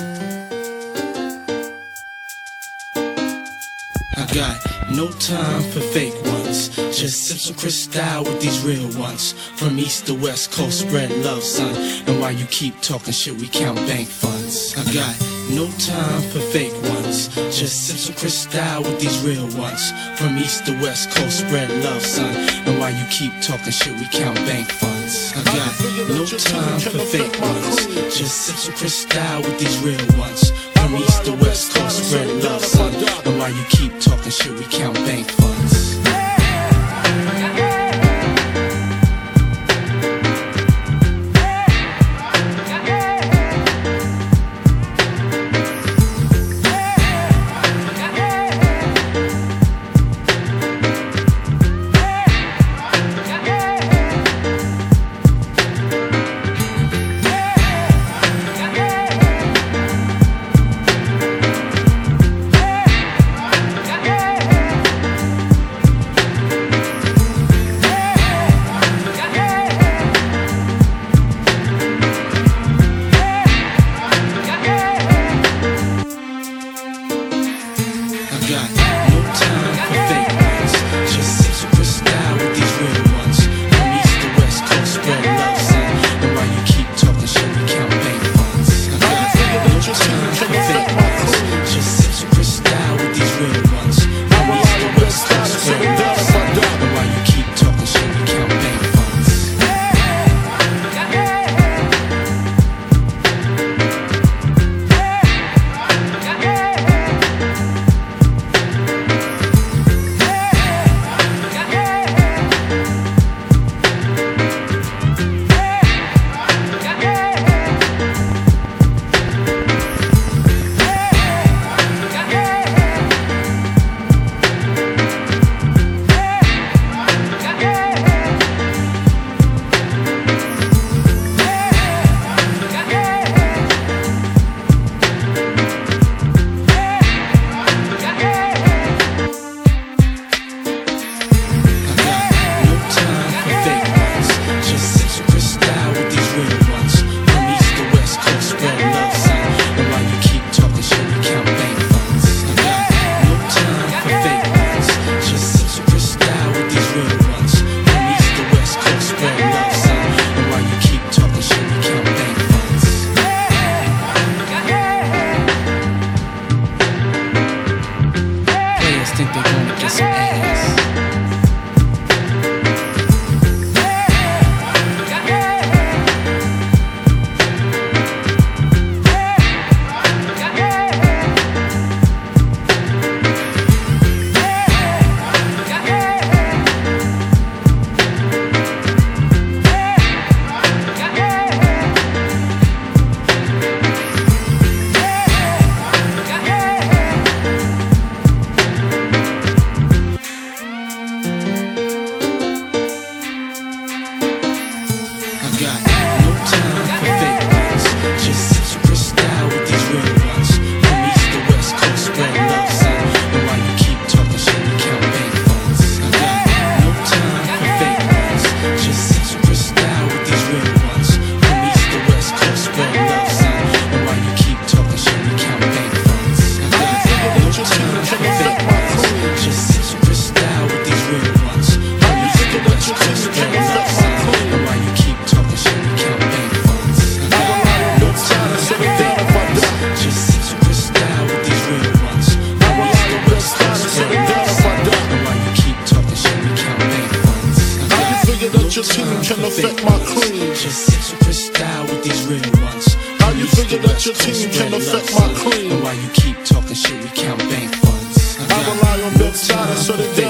I got no time for fake ones. Just sip some Cristal with these real ones. From east to west coast, spread love, son. And while you keep talking shit, we count bank funds. I got no time for fake ones. Just sip some Cristal with these real ones. From east to west coast, spread love, son. And while you keep talking shit, we count bank funds. I got no time for fake ones. Just sip some Cristal with these real ones. From east to west coast, spread love, son. And while you keep talking shit, we count bank funds. Your team can affect my cream. Just sip some Cristal with these real ones. How you figure that your team can affect my cream? And while you keep talking shit, we count bank funds. I rely on Bill Side so that